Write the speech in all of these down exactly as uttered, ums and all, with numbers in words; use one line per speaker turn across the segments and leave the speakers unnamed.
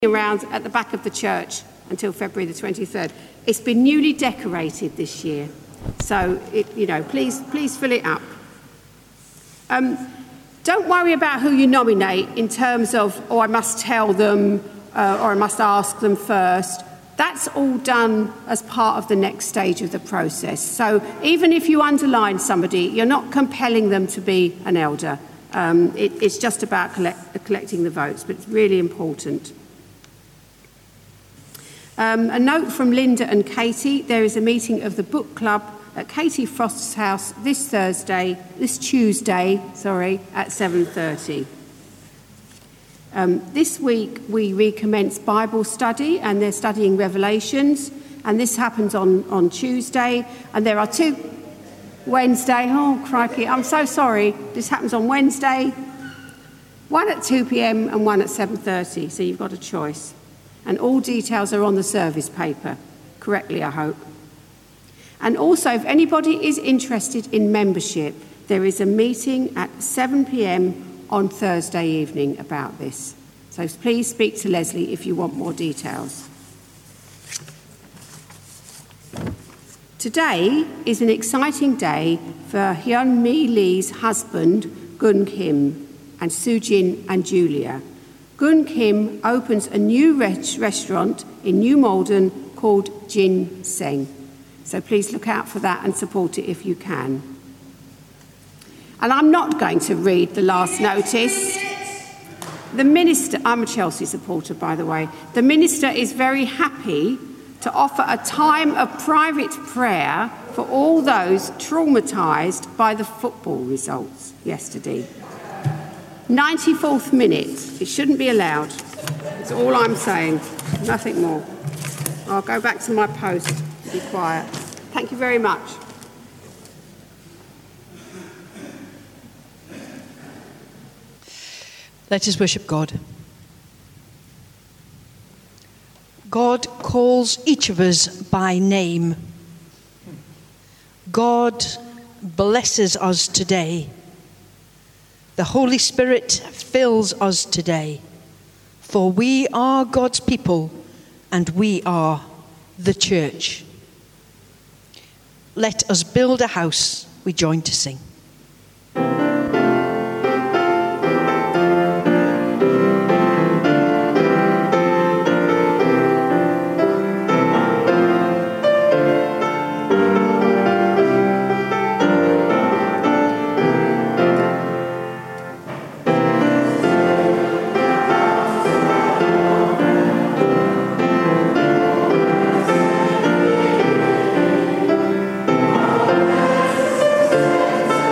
around at the back of the church until February the twenty-third. It's been newly decorated this year, so it, you know, please, please fill it up. Um, don't worry about who you nominate in terms of, oh, I must tell them uh, or I must ask them first. That's all done as part of the next stage of the process. So even if you underline somebody, you're not compelling them to be an elder. Um, it, it's just about collect, collecting the votes, but it's really important. Um, a note from Linda and Katie. There is a meeting of the book club at Katie Frost's house this Thursday, this Tuesday, sorry, at seven thirty. Um, this week we recommence Bible study, and they're studying Revelations, and this happens on, on Tuesday, and there are two Wednesday, oh crikey, I'm so sorry, this happens on Wednesday, one at two p m and one at seven thirty, so you've got a choice. And all details are on the service paper, correctly, I hope. And also, if anybody is interested in membership, there is a meeting at seven p m on Thursday evening about this. So please speak to Leslie if you want more details. Today is an exciting day for Hyun Mi Lee's husband, Gun Kim, and Sujin and Julia. Gun Kim opens a new res- restaurant in New Malden called Jin Seng. So please look out for that and support it if you can. And I'm not going to read the last notice. The minister, I'm a Chelsea supporter, by the way. The minister is very happy to offer a time of private prayer for all those traumatised by the football results yesterday. ninety-fourth minute. It shouldn't be allowed. That's all I'm saying. Nothing more. I'll go back to my post. Be quiet. Thank you very much.
Let us worship God. God calls each of us by name. God blesses us today. The Holy Spirit fills us today, for we are God's people and we are the church. Let us build a house. We join to sing.
Thank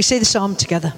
We say the psalm together.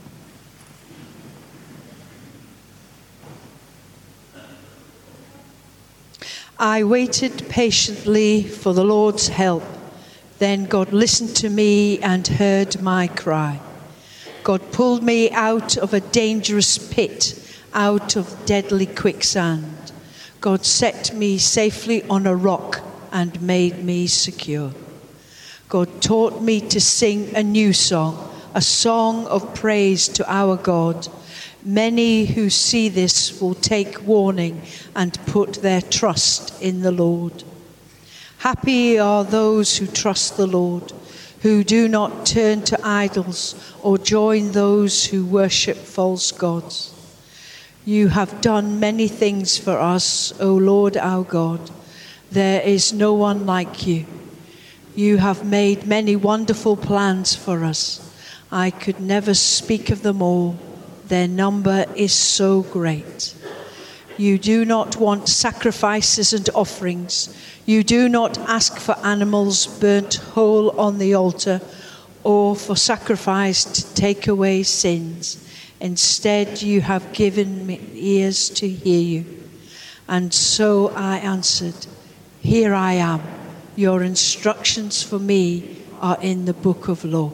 I waited patiently for the Lord's help. Then God listened to me and heard my cry. God pulled me out of a dangerous pit, out of deadly quicksand. God set me safely on a rock and made me secure. God taught me to sing a new song, a song of praise to our God. Many who see this will take warning and put their trust in the Lord. Happy are those who trust the Lord, who do not turn to idols or join those who worship false gods. You have done many things for us, O Lord our God. There is no one like you. You have made many wonderful plans for us. I could never speak of them all. Their number is so great. You do not want sacrifices and offerings. You do not ask for animals burnt whole on the altar or for sacrifice to take away sins. Instead, you have given me ears to hear you. And so I answered, here I am. Your instructions for me are in the book of law.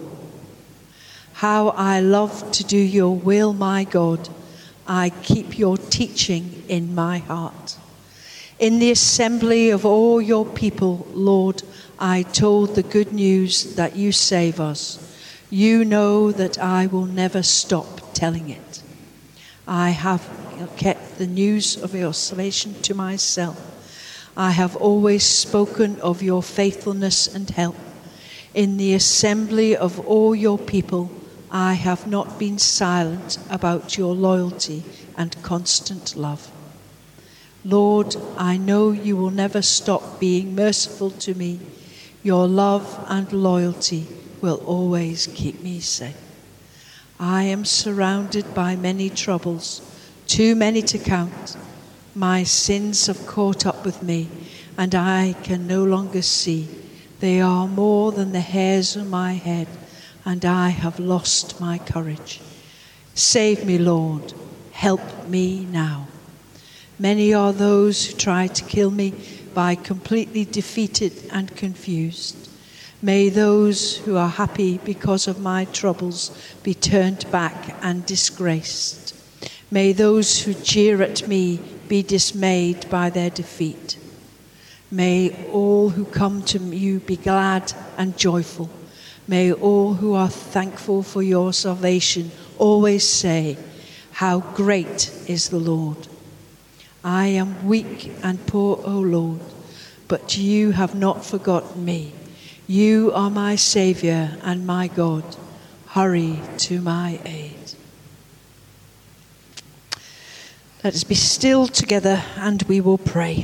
How I love to do your will, my God. I keep your teaching in my heart. In the assembly of all your people, Lord, I told the good news that you save us. You know that I will never stop telling it. I have kept the news of your salvation to myself. I have always spoken of your faithfulness and help. In the assembly of all your people, I have not been silent about your loyalty and constant love. Lord, I know you will never stop being merciful to me. Your love and loyalty will always keep me safe. I am surrounded by many troubles, too many to count. My sins have caught up with me, and I can no longer see. They are more than the hairs on my head, and I have lost my courage. Save me, Lord. Help me now. Many are those who try to kill me by completely defeated and confused. May those who are happy because of my troubles be turned back and disgraced. May those who jeer at me be dismayed by their defeat. May all who come to you be glad and joyful. May all who are thankful for your salvation always say, how great is the Lord. I am weak and poor, O Lord, but you have not forgotten me. You are my Saviour and my God. Hurry to my aid. Let us be still together and we will pray.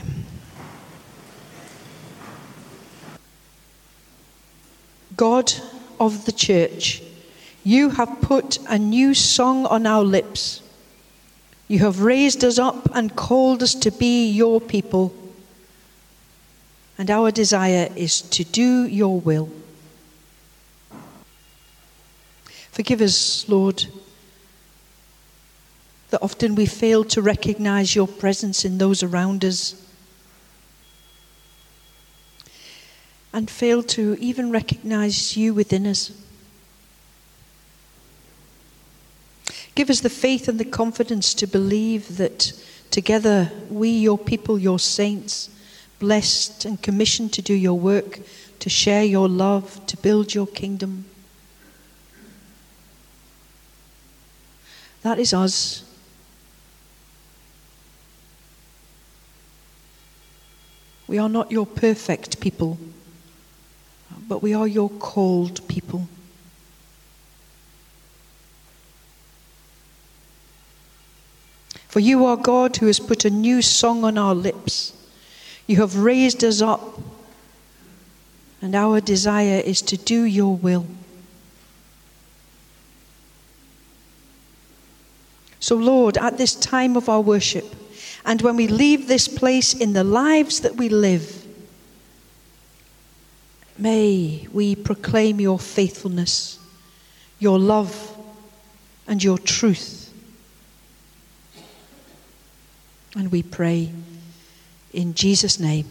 God of the church, you have put a new song on our lips. You have raised us up and called us to be your people. And our desire is to do your will. Forgive us, Lord, that often we fail to recognize your presence in those around us, and fail to even recognize you within us. Give us the faith and the confidence to believe that together we, your people, your saints, blessed and commissioned to do your work, to share your love, to build your kingdom. That is us. We are not your perfect people, but we are your called people. For you are God who has put a new song on our lips. You have raised us up, and our desire is to do your will. So, Lord, at this time of our worship, and when we leave this place in the lives that we live, may we proclaim your faithfulness, your love and your truth. And we pray in Jesus' name.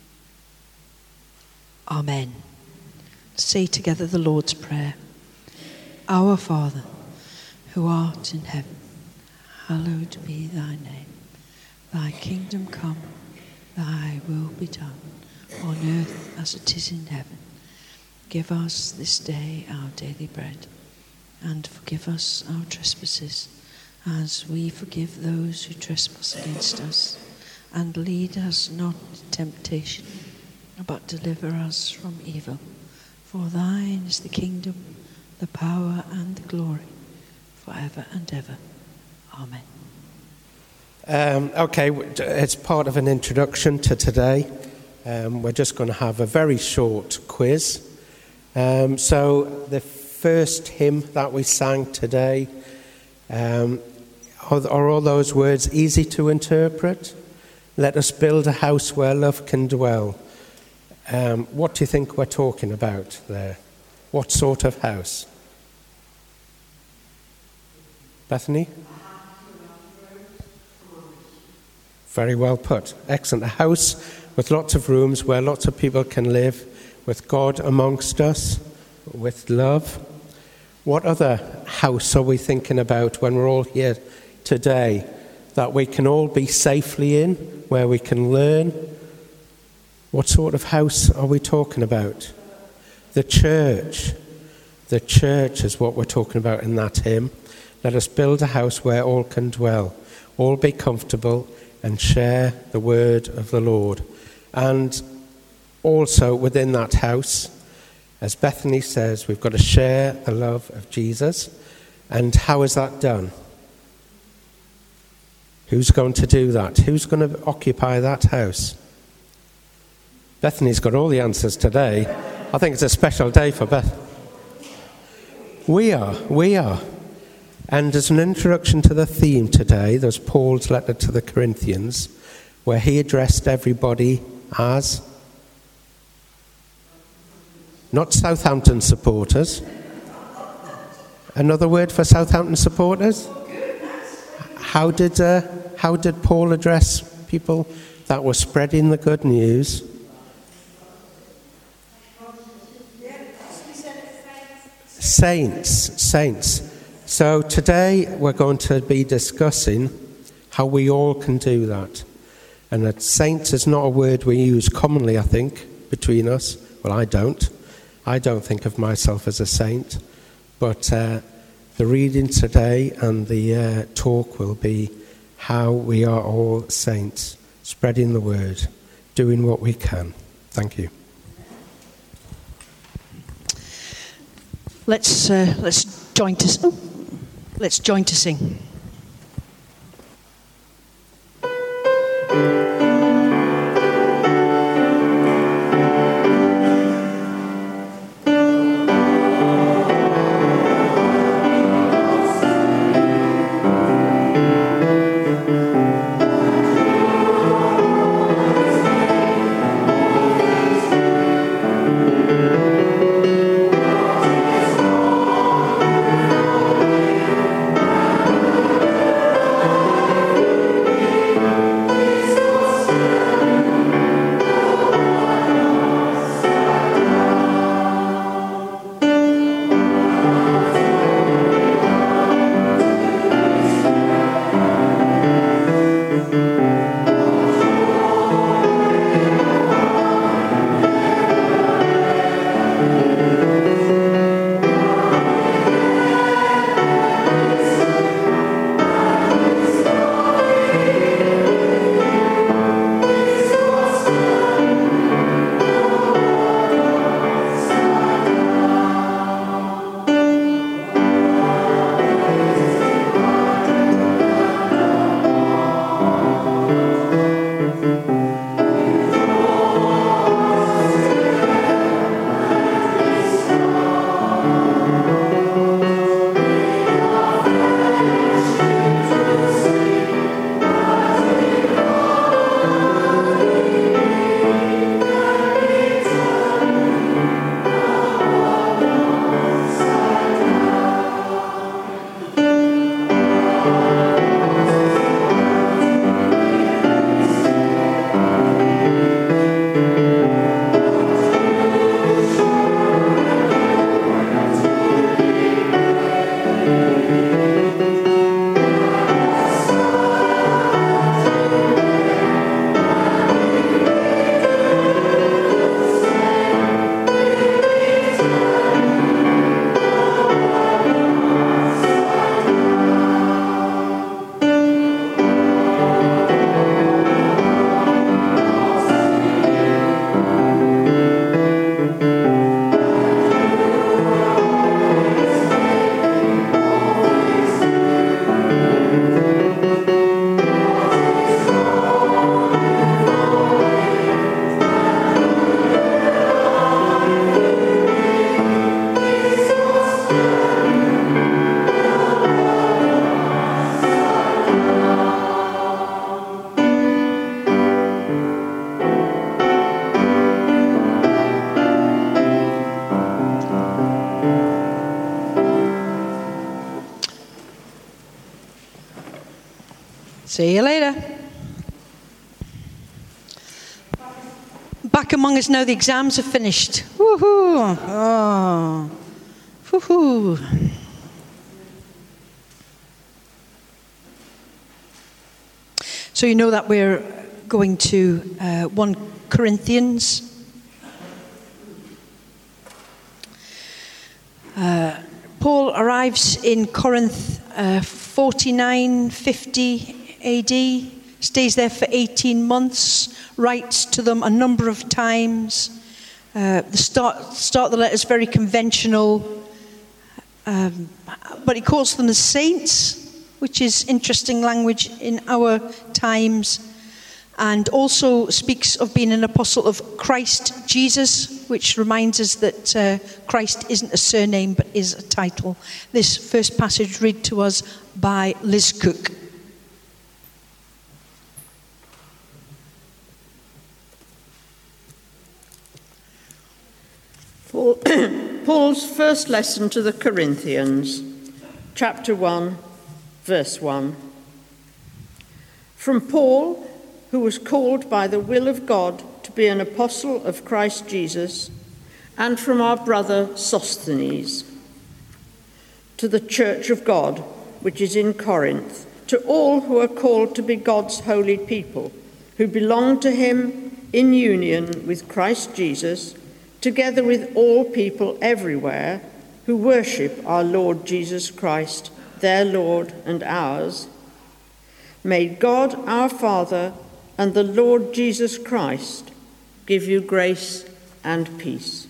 Amen. Say together the Lord's Prayer. Our Father, who art in heaven, hallowed be thy name. Thy kingdom come, thy will be done, on earth as it is in heaven. Give us this day our daily bread, and forgive us our trespasses, as we forgive those who trespass against us. And lead us not into temptation, but deliver us from evil. For thine is the kingdom, the power, and the glory, forever and ever. Amen.
Um, okay, it's part of an introduction to today. Um, we're just going to have a very short quiz. Um, so the first hymn that we sang today, um, are, are all those words easy to interpret? Let us build a house where love can dwell. Um, what do you think we're talking about there? What sort of house? Bethany? Very well put. Excellent. A house with lots of rooms where lots of people can live, with God amongst us, with love. What other house are we thinking about when we're all here today that we can all be safely in, where we can learn? What sort of house are we talking about? The church. The church is what we're talking about in that hymn. Let us build a house where all can dwell, all be comfortable and share the word of the Lord. And also within that house, as Bethany says, we've got to share the love of Jesus. And how is that done? Who's going to do that? Who's going to occupy that house? Bethany's got all the answers today. I think it's a special day for Beth. We are, we are. And as an introduction to the theme today, there's Paul's letter to the Corinthians, where he addressed everybody as not Southampton supporters. Another word for Southampton supporters? How did uh, how did Paul address people that were spreading the good news? Saints, saints. So today we're going to be discussing how we all can do that. And that saints is not a word we use commonly, I think, between us. Well, I don't. I don't think of myself as a saint. But uh, the reading today and the uh, talk will be how we are all saints, spreading the word, doing what we can. Thank you.
Let's uh, let's join to oh, let's join to sing. See you later. Back among us now, the exams are finished. Woohoo! Oh. Woohoo! So you know that we're going to uh, First Corinthians. Uh, Paul arrives in Corinth uh, forty-nine fifty A D, stays there for eighteen months, writes to them a number of times. Uh, the start, start of the letter is very conventional, um, but he calls them the saints, which is interesting language in our times, and also speaks of being an apostle of Christ Jesus, which reminds us that uh, Christ isn't a surname but is a title. This first passage read to us by Liz Cook.
Paul, Paul's first lesson to the Corinthians, chapter one, verse one. From Paul, who was called by the will of God to be an apostle of Christ Jesus, and from our brother Sosthenes, to the church of God, which is in Corinth, to all who are called to be God's holy people, who belong to him in union with Christ Jesus, together with all people everywhere who worship our Lord Jesus Christ, their Lord and ours. May God our Father and the Lord Jesus Christ give you grace and peace.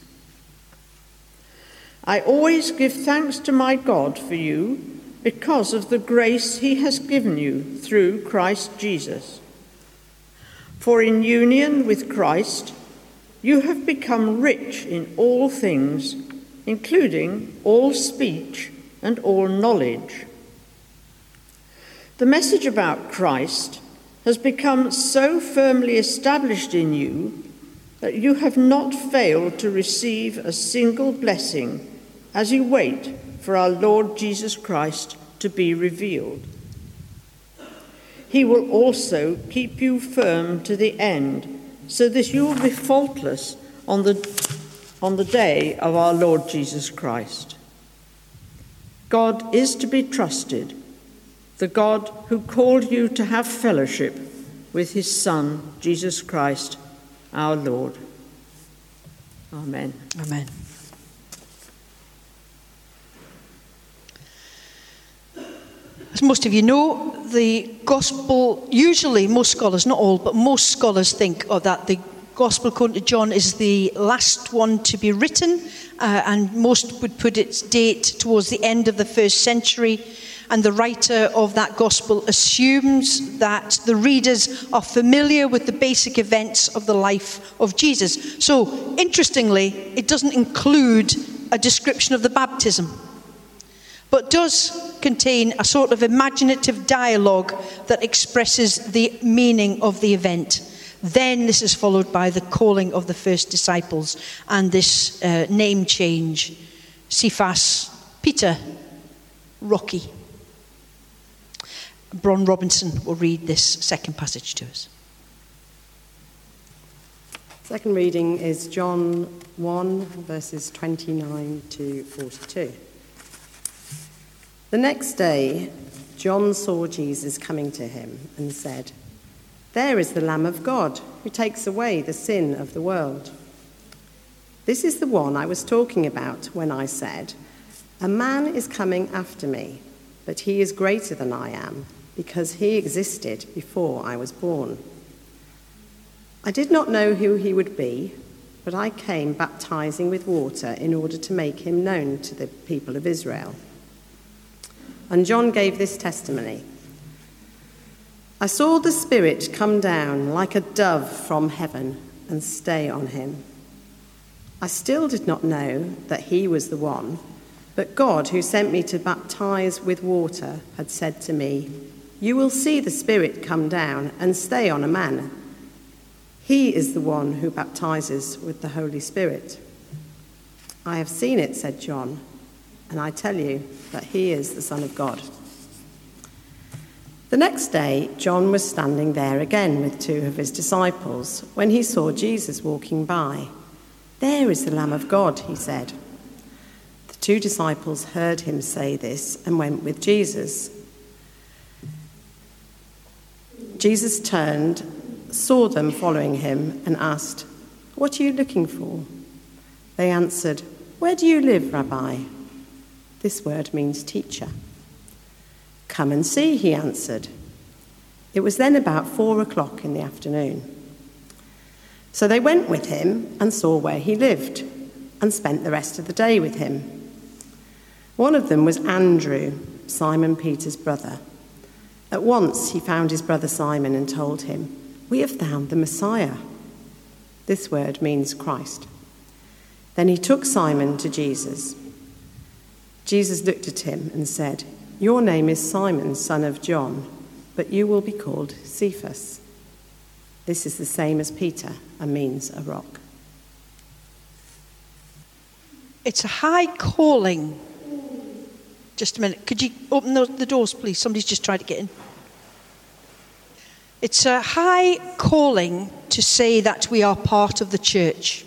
I always give thanks to my God for you because of the grace he has given you through Christ Jesus. For in union with Christ, you have become rich in all things, including all speech and all knowledge. The message about Christ has become so firmly established in you that you have not failed to receive a single blessing as you wait for our Lord Jesus Christ to be revealed. He will also keep you firm to the end, so that you will be faultless on the, on the day of our Lord Jesus Christ. God is to be trusted, the God who called you to have fellowship with his Son, Jesus Christ, our Lord. Amen.
Amen. As most of you know, the gospel, usually most scholars, not all, but most scholars think of that the gospel according to John is the last one to be written, uh, and most would put its date towards the end of the first century. And the writer of that gospel assumes that the readers are familiar with the basic events of the life of Jesus. So, interestingly, it doesn't include a description of the baptism, but does contain a sort of imaginative dialogue that expresses the meaning of the event. Then this is followed by the calling of the first disciples and this uh, name change. Cephas, Peter, Rocky. Bron Robinson will read this second passage to us.
Second reading is John one, verses twenty-nine to forty-two. The next day, John saw Jesus coming to him and said, "There is the Lamb of God who takes away the sin of the world. This is the one I was talking about when I said, 'A man is coming after me, but he is greater than I am, because he existed before I was born.' I did not know who he would be, but I came baptizing with water in order to make him known to the people of Israel." And John gave this testimony: "I saw the Spirit come down like a dove from heaven and stay on him. I still did not know that he was the one, but God, who sent me to baptize with water, had said to me, 'You will see the Spirit come down and stay on a man. He is the one who baptizes with the Holy Spirit.' I have seen it," said John, "and I tell you that he is the Son of God." The next day, John was standing there again with two of his disciples when he saw Jesus walking by. "There is the Lamb of God," he said. The two disciples heard him say this and went with Jesus. Jesus turned, saw them following him, and asked, "What are you looking for?" They answered, "Where do you live, Rabbi?" This word means teacher. "Come and see," he answered. It was then about four o'clock in the afternoon. So they went with him and saw where he lived and spent the rest of the day with him. One of them was Andrew, Simon Peter's brother. At once he found his brother Simon and told him, "We have found the Messiah." This word means Christ. Then he took Simon to Jesus. Jesus looked at him and said, "Your name is Simon, son of John, but you will be called Cephas." This is the same as Peter and means a rock.
It's a high calling. Just a minute. Could you open the doors, please? Somebody's just tried to get in. It's a high calling to say that we are part of the church.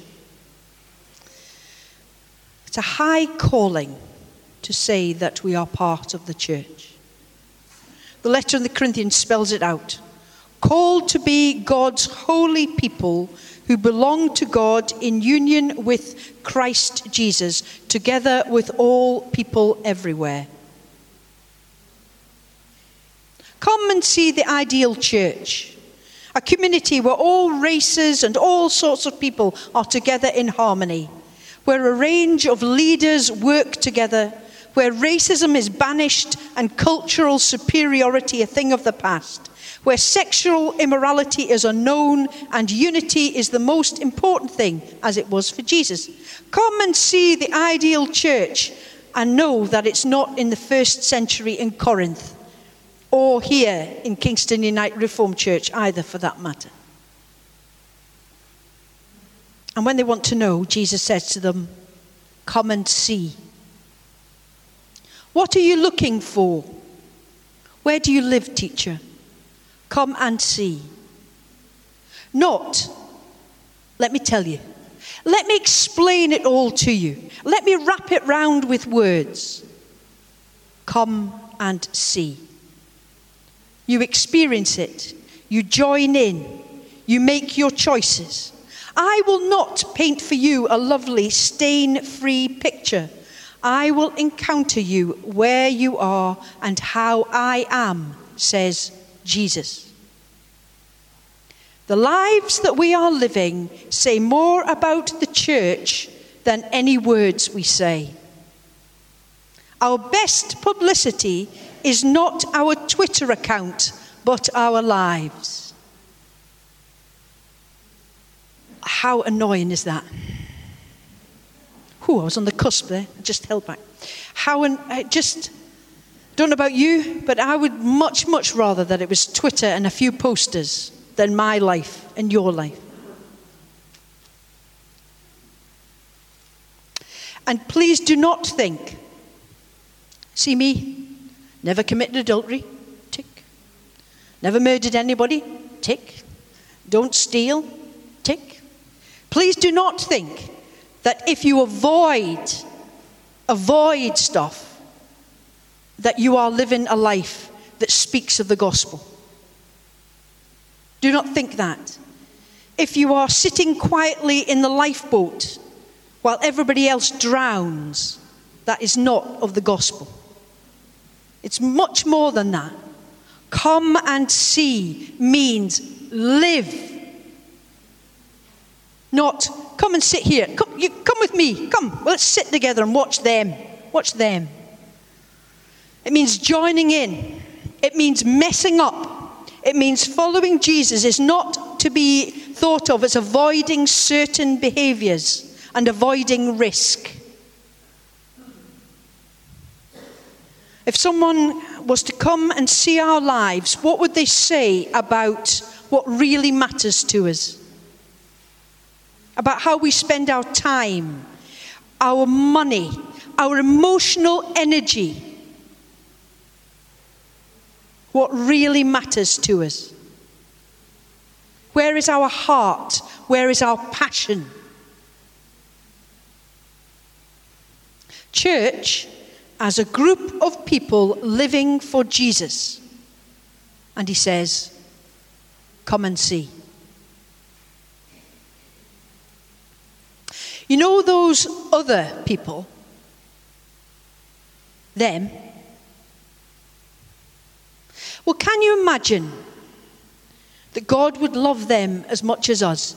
It's a high calling to say that we are part of the church. The letter in the Corinthians spells it out. Called to be God's holy people who belong to God in union with Christ Jesus, together with all people everywhere. Come and see the ideal church, a community where all races and all sorts of people are together in harmony, where a range of leaders work together, where racism is banished and cultural superiority a thing of the past, where sexual immorality is unknown and unity is the most important thing, as it was for Jesus. Come and see the ideal church and know that it's not in the first century in Corinth or here in Kingston United Reformed Church either, for that matter. And when they want to know, Jesus says to them, "Come and see." What are you looking for? Where do you live, teacher? Come and see. Not, let me tell you. Let me explain it all to you. Let me wrap it round with words. Come and see. You experience it. You join in. You make your choices. I will not paint for you a lovely stain-free picture. I will encounter you where you are and how I am, says Jesus. The lives that we are living say more about the church than any words we say. Our best publicity is not our Twitter account, but our lives. How annoying is that? Ooh, I was on the cusp there, just held back. How, an, I just, don't know about you, but I would much, much rather that it was Twitter and a few posters than my life and your life. And please do not think, see me, never committed adultery, tick. Never murdered anybody, tick. Don't steal, tick. Please do not think that if you avoid, avoid stuff, that you are living a life that speaks of the gospel. Do not think that. If you are sitting quietly in the lifeboat while everybody else drowns, that is not of the gospel. It's much more than that. Come and see means live. Not come and sit here. Come, you, come with me. Come, let's sit together and watch them. Watch them. It means joining in. It means messing up. It means following Jesus is not to be thought of as avoiding certain behaviors and avoiding risk. If someone was to come and see our lives, what would they say about what really matters to us? About how we spend our time, our money, our emotional energy. what really matters to us? Where is our heart? Where is our passion? Church as a group of people living for Jesus. And he says, come and see. You know those other people? Them? Well, can you imagine that God would love them as much as us?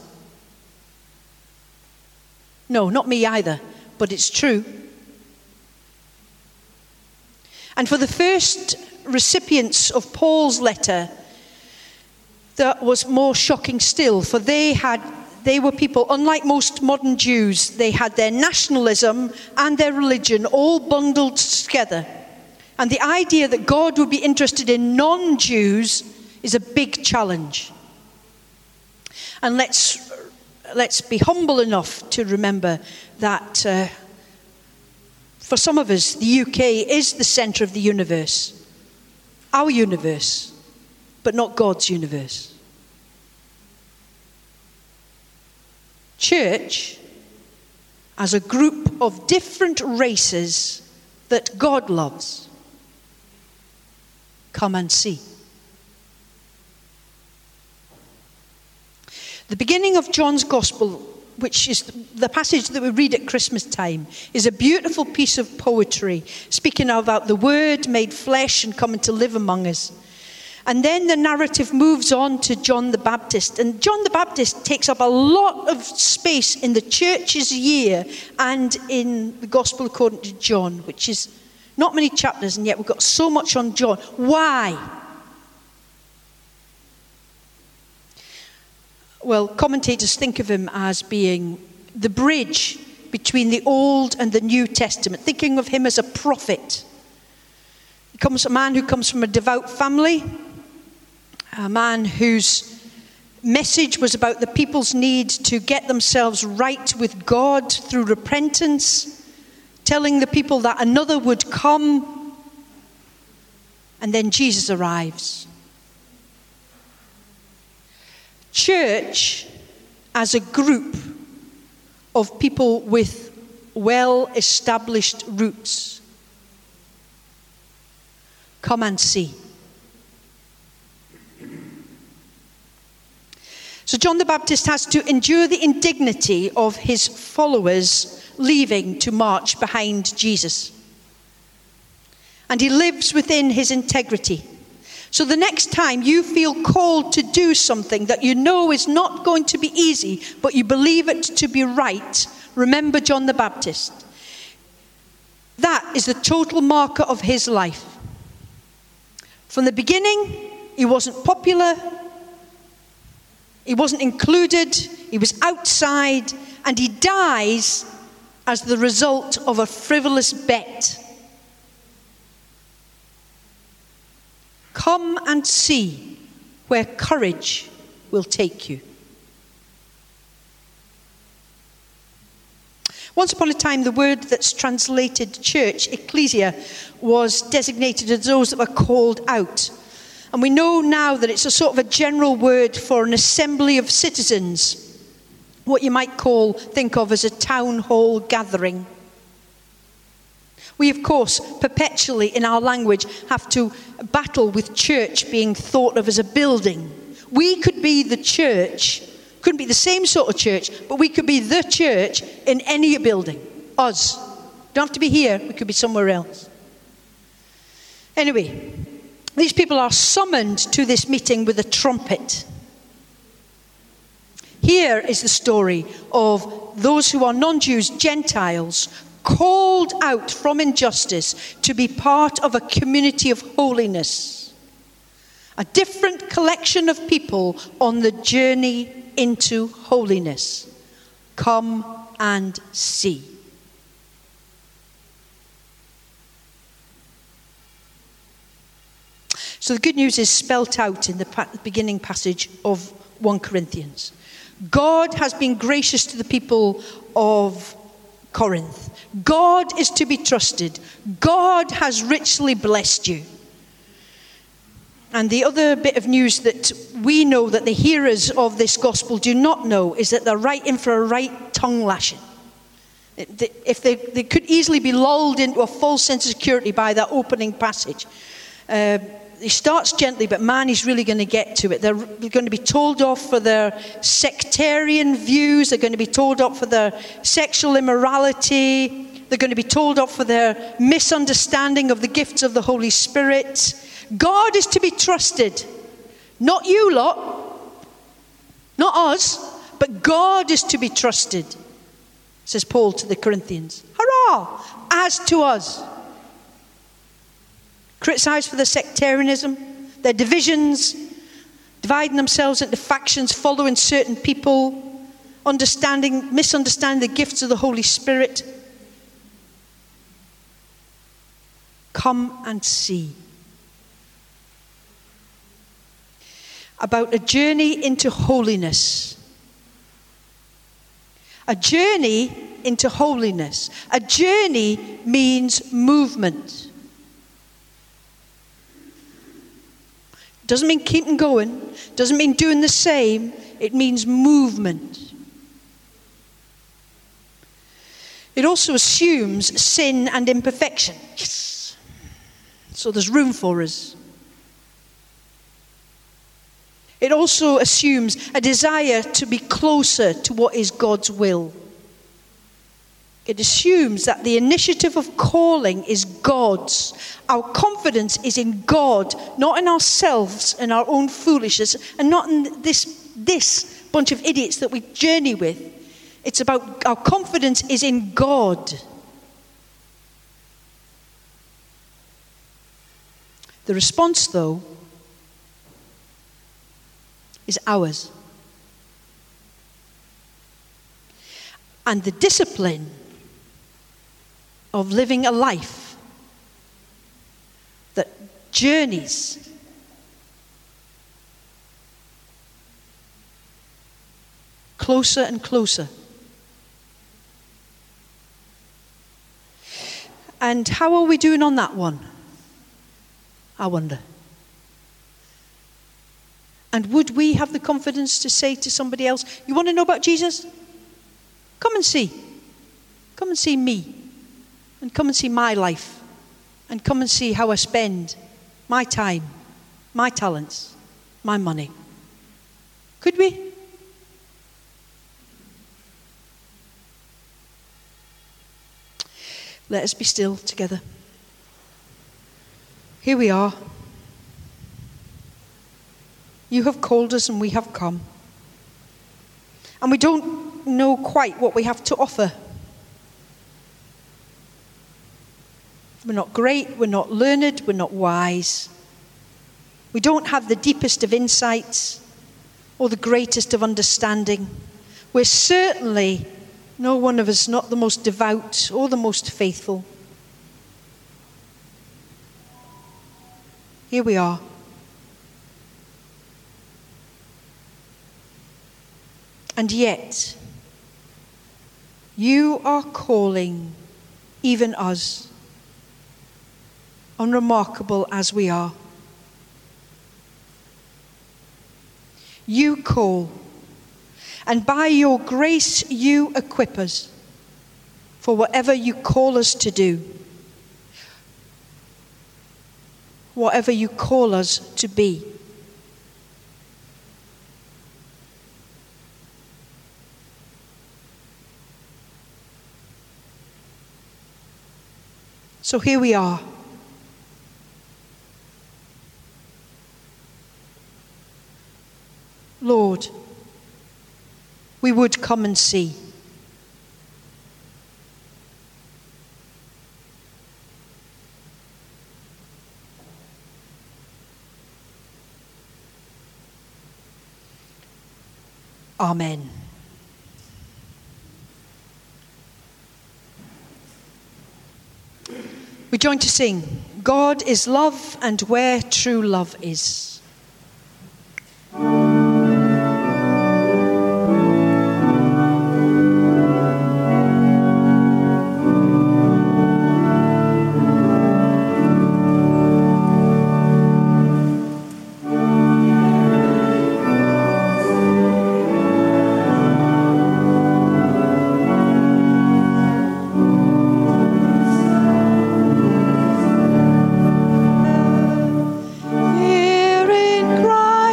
No, not me either, but it's true. And for the first recipients of Paul's letter, that was more shocking still, for they had they were people, unlike most modern Jews, they had their nationalism and their religion all bundled together. And the idea that God would be interested in non-Jews is a big challenge. And let's let's be humble enough to remember that uh, for some of us, the U K is the centre of the universe. Our universe, but not God's universe. Church, as a group of different races that God loves, come and see. The beginning of John's Gospel, which is the passage that we read at Christmas time, is a beautiful piece of poetry, speaking about the Word made flesh and coming to live among us. And then the narrative moves on to John the Baptist. And John the Baptist takes up a lot of space in the church's year and in the Gospel according to John, which is not many chapters, and yet we've got so much on John. Why? Well, commentators think of him as being the bridge between the Old and the New Testament, thinking of him as a prophet. He comes a man who comes from a devout family, a man whose message was about the people's need to get themselves right with God through repentance, telling the people that another would come, and then Jesus arrives. Church as a group of people with well-established roots. Come and see. So John the Baptist has to endure the indignity of his followers leaving to march behind Jesus. And he lives within his integrity. So the next time you feel called to do something that you know is not going to be easy, but you believe it to be right, remember John the Baptist. That is the total marker of his life. From the beginning, he wasn't popular, he wasn't included, he was outside, and he dies as the result of a frivolous bet. Come and see where courage will take you. Once upon a time, the word that's translated church, ecclesia, was designated as those that were called out. And we know now that it's a sort of a general word for an assembly of citizens, what you might call, think of as a town hall gathering. We, of course, perpetually in our language have to battle with church being thought of as a building. We could be the church, couldn't be the same sort of church, but we could be the church in any building. Us. Don't have to be here, we could be somewhere else. Anyway, these people are summoned to this meeting with a trumpet. Here is the story of those who are non-Jews, Gentiles, called out from injustice to be part of a community of holiness. A different collection of people on the journey into holiness. Come and see. So the good news is spelt out in the pa- beginning passage of First Corinthians. God has been gracious to the people of Corinth. God is to be trusted. God has richly blessed you. And the other bit of news that we know that the hearers of this gospel do not know is that they're right in for a right tongue lashing. If they, they could easily be lulled into a false sense of security by that opening passage. Uh, he starts gently, but man, he's really going to get to it. They're going to be told off for their sectarian views. They're going to be told off for their sexual immorality. They're going to be told off for their misunderstanding of the gifts of the Holy Spirit. God is to be trusted. Not you lot. Not us. But God is to be trusted, says Paul to the Corinthians. Hurrah! As to us. Criticised for their sectarianism, their divisions, dividing themselves into factions, following certain people, understanding, misunderstanding the gifts of the Holy Spirit. Come and see. About a journey into holiness. A journey into holiness. A journey means movement. Doesn't mean keeping going. Doesn't mean doing the same. It means movement. It also assumes sin and imperfection. Yes. So there's room for us. It also assumes a desire to be closer to what is God's will. It assumes that the initiative of calling is God's. Our confidence is in God, not in ourselves and our own foolishness, and not in this, this bunch of idiots that we journey with. It's about our confidence is in God. The response, though, is ours. And the discipline of living a life that journeys closer and closer. And how are we doing on that one? I wonder. And would we have the confidence to say to somebody else, you want to know about Jesus? Come and see. Come and see me. And come and see my life. And come and see how I spend my time, my talents, my money. Could we? Let us be still together. Here we are. You have called us and we have come. And we don't know quite what we have to offer. We're not great, we're not learned, we're not wise. We don't have the deepest of insights or the greatest of understanding. We're certainly, no one of us, not the most devout or the most faithful. Here we are. And yet, you are calling even us, unremarkable as we are. You call, and by your grace you equip us for whatever you call us to do, whatever you call us to be. So here we are. Lord, we would come and see. Amen. We join to sing, God is love, and where true love is.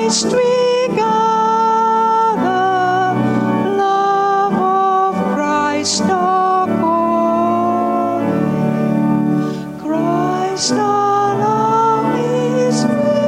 Christ we gather, love of Christ our calling. Christ our love is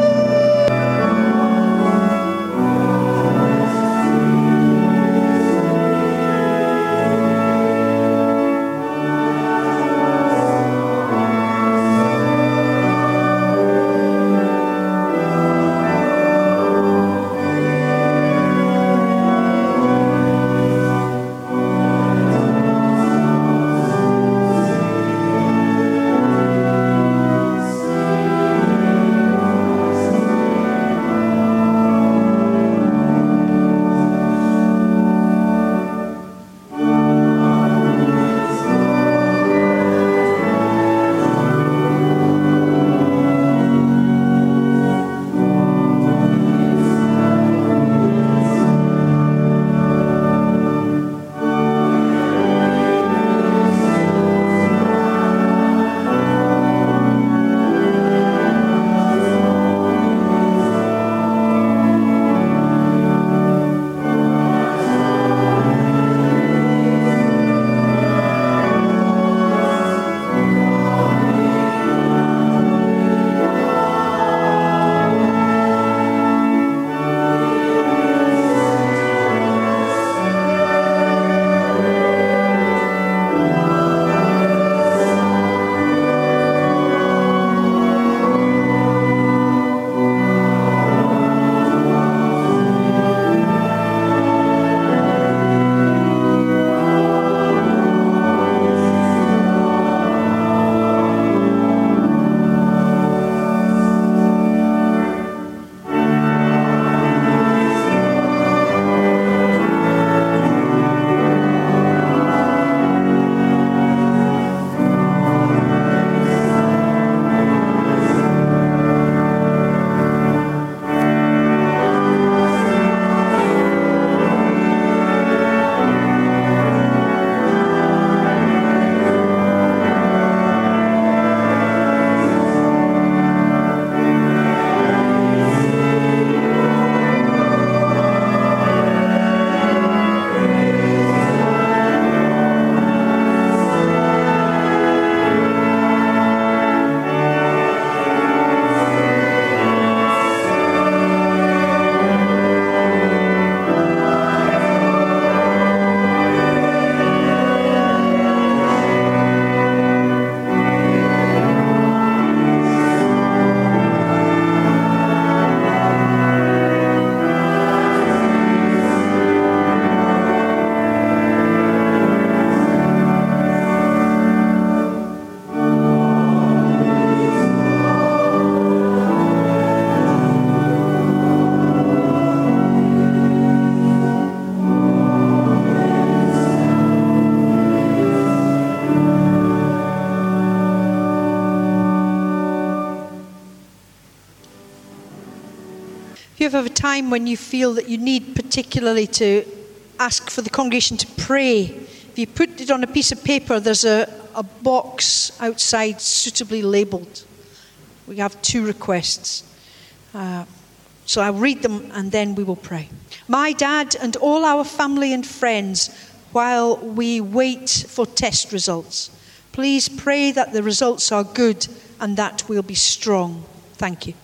If you ever have a time when you feel that you need particularly to ask for the congregation to pray, if you put it on a piece of paper, there's a, a box outside suitably labelled. We have two requests. Uh, so I'll read them and then we will pray. My dad and all our family and friends, while we wait for test results, please pray that the results are good and that we'll be strong. Thank you.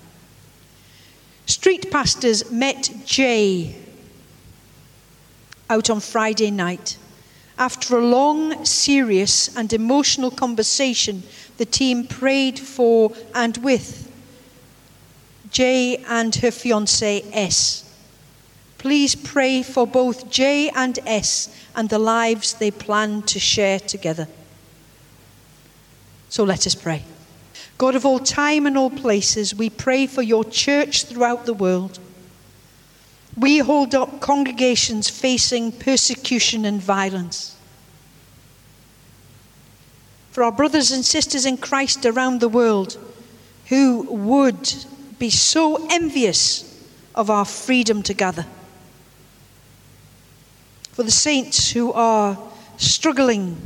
Street pastors met Jay out on Friday night. After a long, serious and emotional conversation, the team prayed for and with Jay and her fiancé S. Please pray for both Jay and S and the lives they plan to share together. So let us pray. God of all time and all places, we pray for your church throughout the world. We hold up congregations facing persecution and violence. For our brothers and sisters in Christ around the world who would be so envious of our freedom to gather. For the saints who are struggling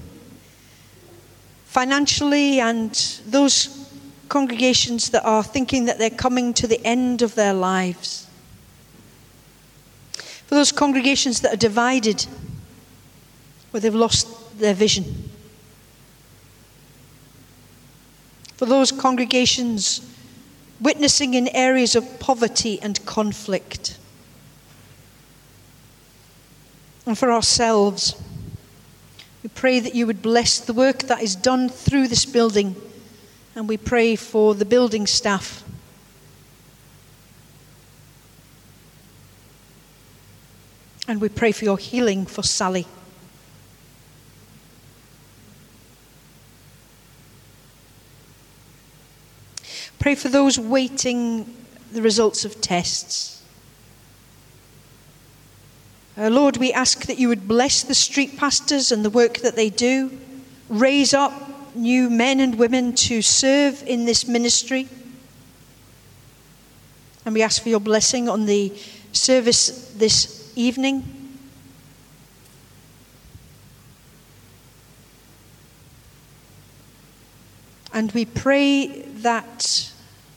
financially and those congregations that are thinking that they're coming to the end of their lives. For those congregations that are divided, where they've lost their vision. For those congregations witnessing in areas of poverty and conflict. And for ourselves, we pray that you would bless the work that is done through this building, and we pray for the building staff. And we pray for your healing for Sally. Pray for those waiting the results of tests. Uh, Lord, we ask that you would bless the street pastors and the work that they do. Raise up new men and women to serve in this ministry. And we ask for your blessing on the service this evening. And we pray that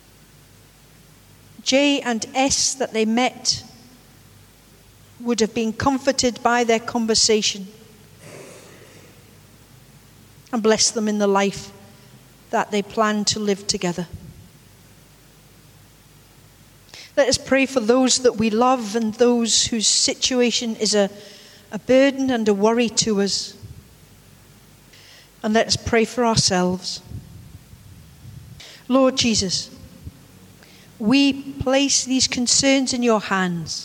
J and S that they met would have been comforted by their conversation, and bless them in the life that they plan to live together. Let us pray for those that we love and those whose situation is a, a burden and a worry to us. And let us pray for ourselves. Lord Jesus, we place these concerns in your hands.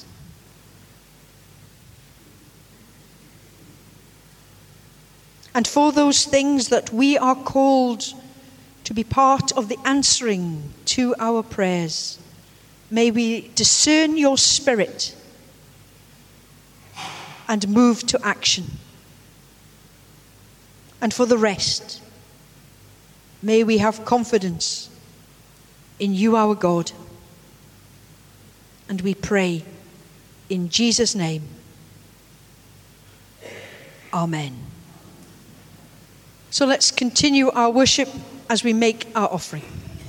And for those things that we are called to be part of the answering to our prayers, may we discern your spirit and move to action. And for the rest, may we have confidence in you, our God. And we pray in Jesus' name. Amen. So let's continue our worship as we make our offering.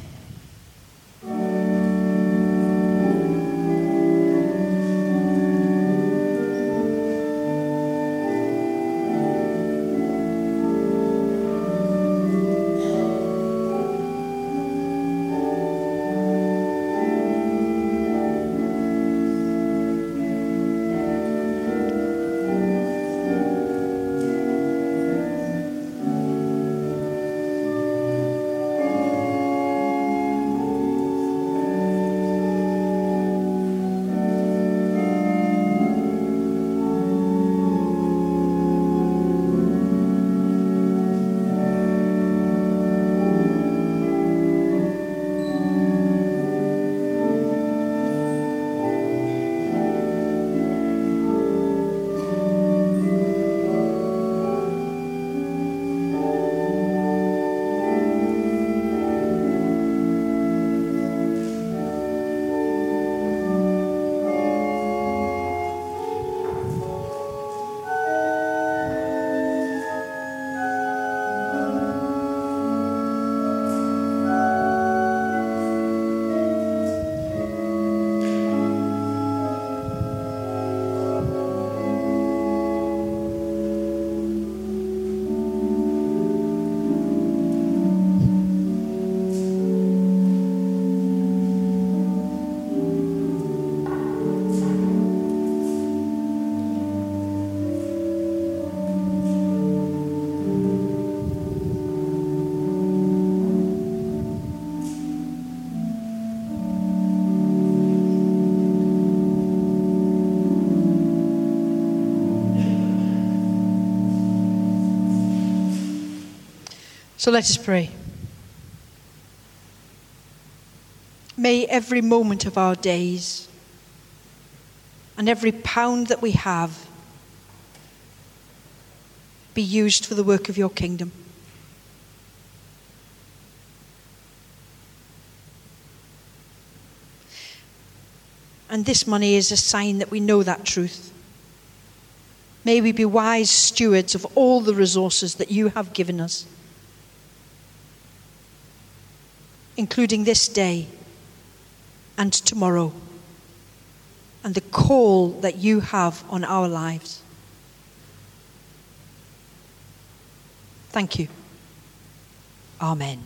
So let us pray. May every moment of our days and every pound that we have be used for the work of your kingdom. And this money is a sign that we know that truth. May we be wise stewards of all the resources that you have given us, including this day and tomorrow and the call that you have on our lives. Thank you. Amen.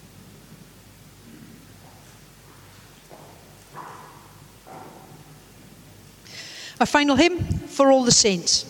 Our final hymn, For All the Saints.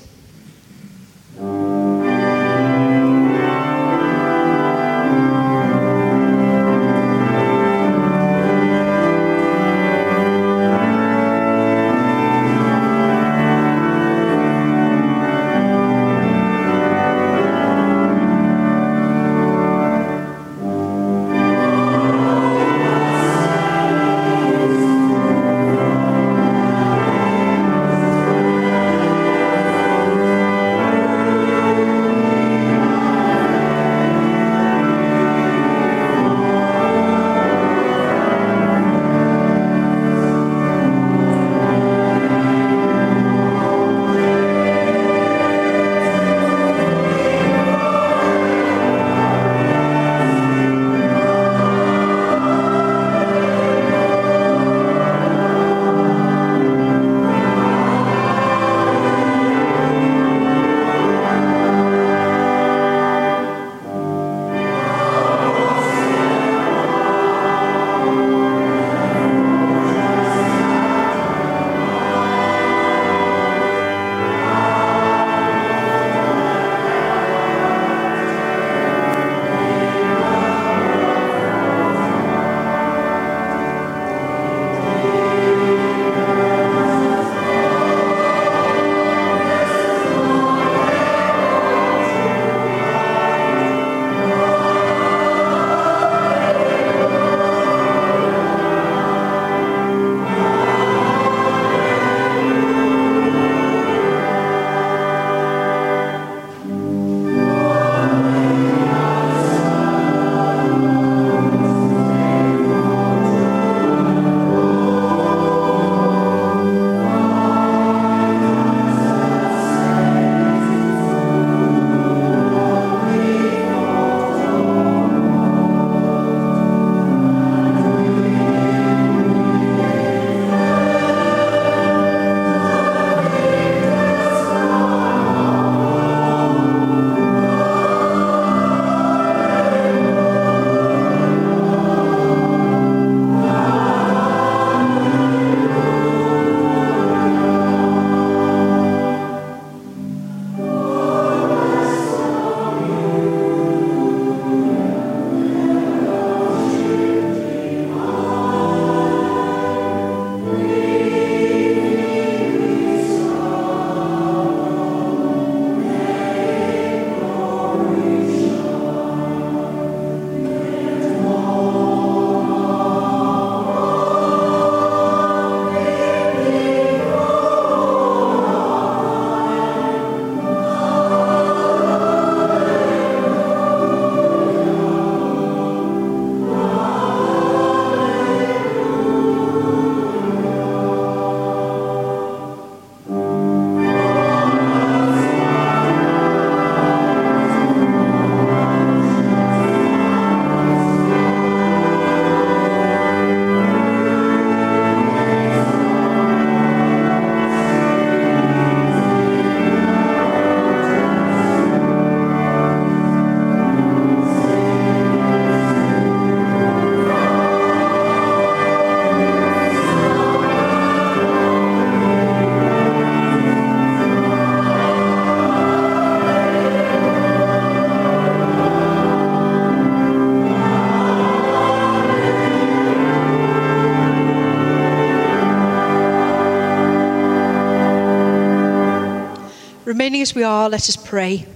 Remaining as we are, let us pray.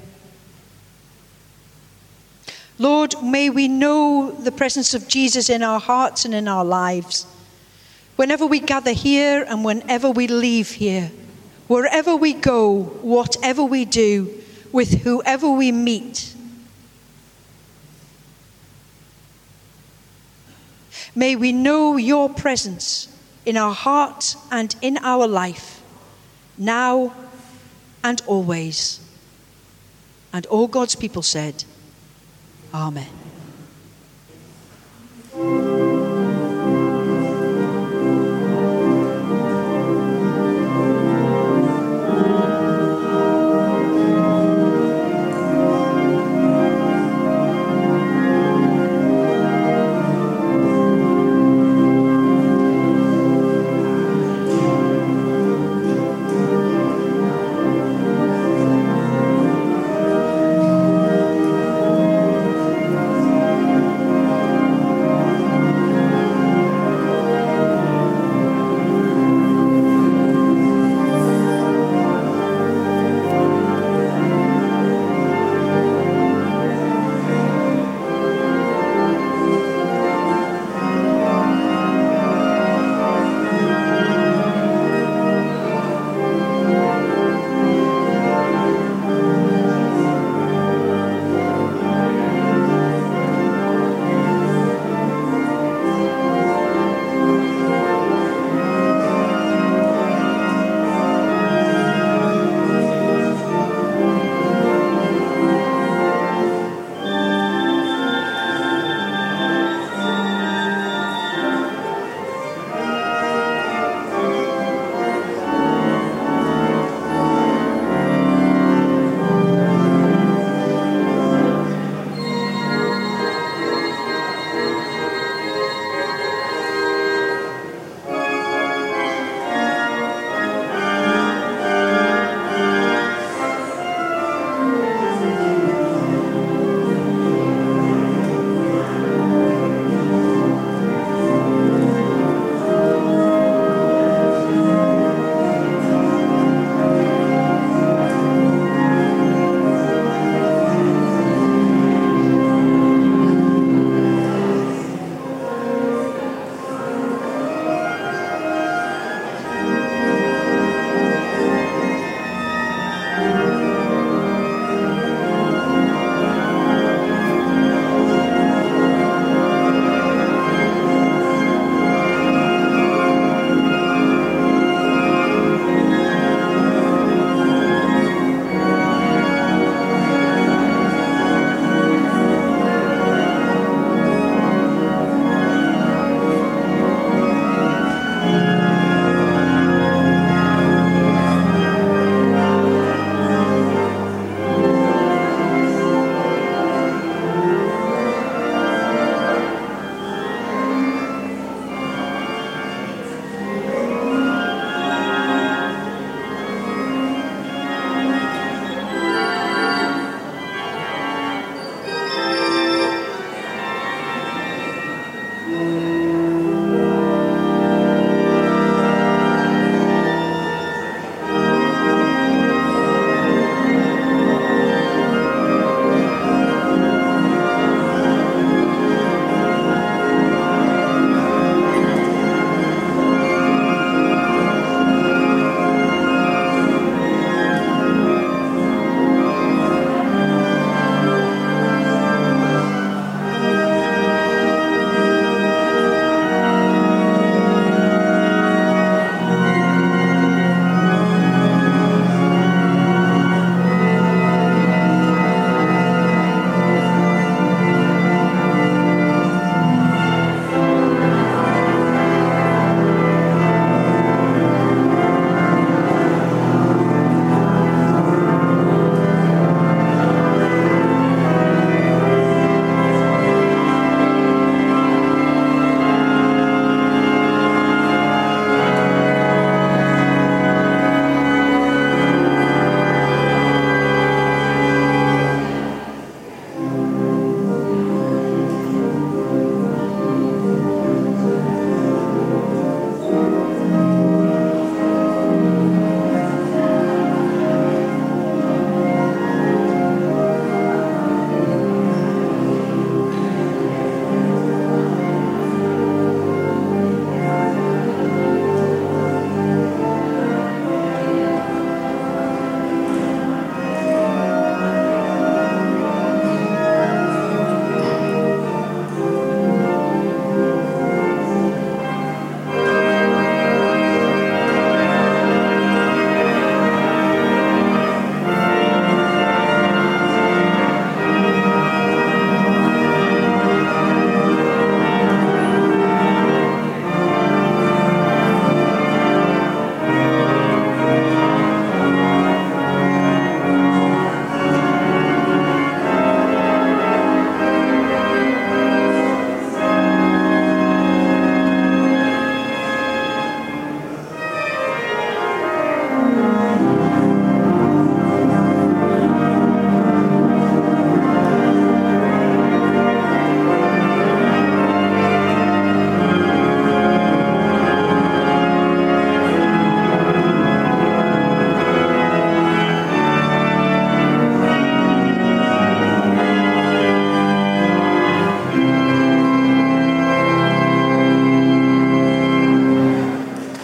Lord, may we know the presence of Jesus in our hearts and in our lives. Whenever we gather here and whenever we leave here, wherever we go, whatever we do, with whoever we meet. May we know your presence in our heart and in our life, now and always. And all God's people said, Amen.